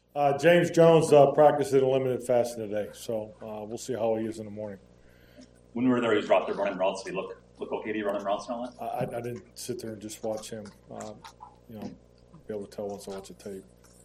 James Jones practiced in a limited fashion today, so we'll see how he is in the morning. When we were there, he dropped there running routes. Did he look okay to you running routes and all that? I didn't sit there and just watch him. Be able to tell once I watch the tape.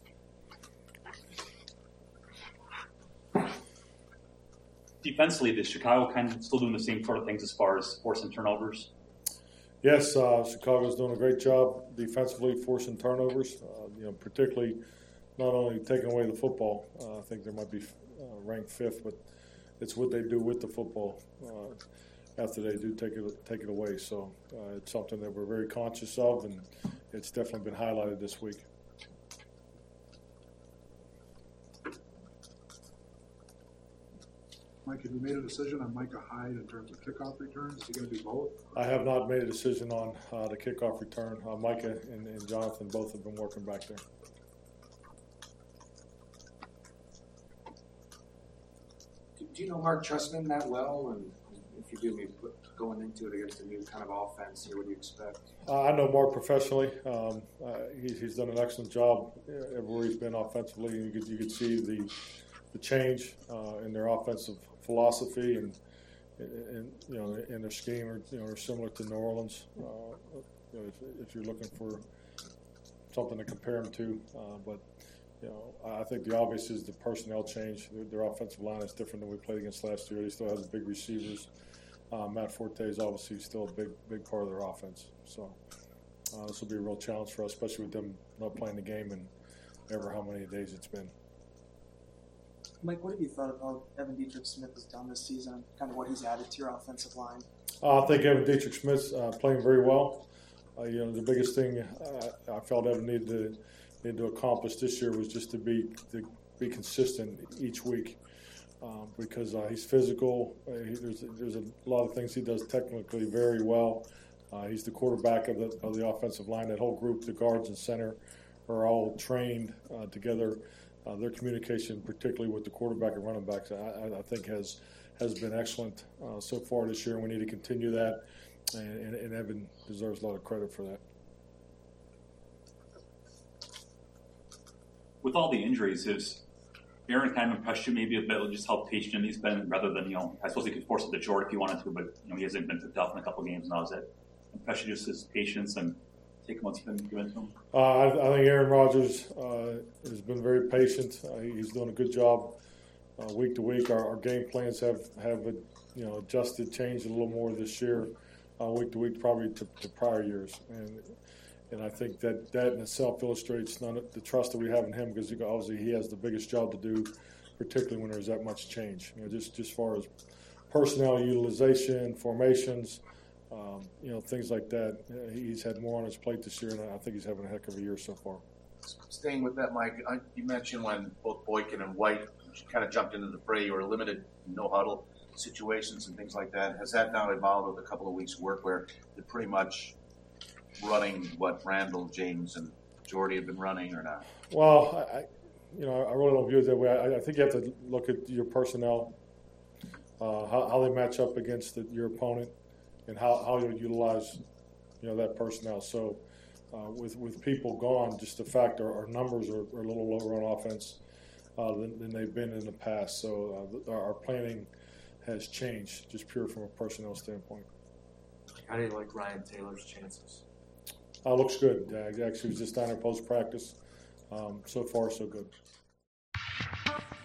Defensively, is Chicago kind of still doing the same sort of things as far as forcing turnovers? Yes, Chicago's doing a great job defensively, forcing turnovers. Particularly not only taking away the football. I think they might be ranked fifth, but it's what they do with the football after they do take it away. So it's something that we're very conscious of, and it's definitely been highlighted this week. Mike, have you made a decision on Micah Hyde in terms of kickoff returns? Is he going to do both? I have not made a decision on the kickoff return. Micah and Jonathan both have been working back there. Do you know Mark Trestman that well? And if you do, maybe going into it against a new kind of offense here, what do you expect? I know Mark professionally. He's done an excellent job everywhere he's been offensively. You could see the change in their offensive philosophy and in their scheme are similar to New Orleans. If you're looking for something to compare them to, but I think the obvious is the personnel change. Their offensive line is different than we played against last year. He still has big receivers. Matt Forte is obviously still a big part of their offense. So this will be a real challenge for us, especially with them not playing the game in ever how many days it's been. Mike, what have you thought about Evan Dietrich-Smith has done this season, kind of what he's added to your offensive line? I think Evan Dietrich-Smith's playing very well. The biggest thing I felt Evan needed to accomplish this year was just to be consistent each week because he's physical. There's a lot of things he does technically very well. He's the quarterback of the offensive line. That whole group, the guards and center, are all trained together. Their communication, particularly with the quarterback and running backs, I think has been excellent so far this year, and we need to continue that. And Evan deserves a lot of credit for that. With all the injuries, has Aaron kind of impressed you maybe a bit, just how patient he's been, rather than, I suppose he could force it to Jordan if he wanted to, but he hasn't been picked up in a couple of games now. Is that impressed you, just his patience and taking what's been given to him? I think Aaron Rodgers has been very patient. He's doing a good job week to week. Our game plans have adjusted, changed a little more this year, week to week, probably to prior years. And I think that in itself illustrates the trust that we have in him, because obviously he has the biggest job to do, particularly when there's that much change. Just as far as personnel utilization, formations, things like that. He's had more on his plate this year, and I think he's having a heck of a year so far. Staying with that, Mike, you mentioned when both Boykin and White kind of jumped into the fray, you were limited no-huddle situations and things like that. Has that now evolved with a couple of weeks' work where they're pretty much running what Randall, James, and Jordy have been running, or not? Well, I really don't view it that way. I think you have to look at your personnel, how they match up against your opponent, and how you utilize, that personnel. So, with people gone, just the fact our numbers are a little lower on offense than they've been in the past. So, our planning has changed, just pure from a personnel standpoint. How do you like Ryan Taylor's chances? Looks good. He actually was just down there post-practice. So far, so good.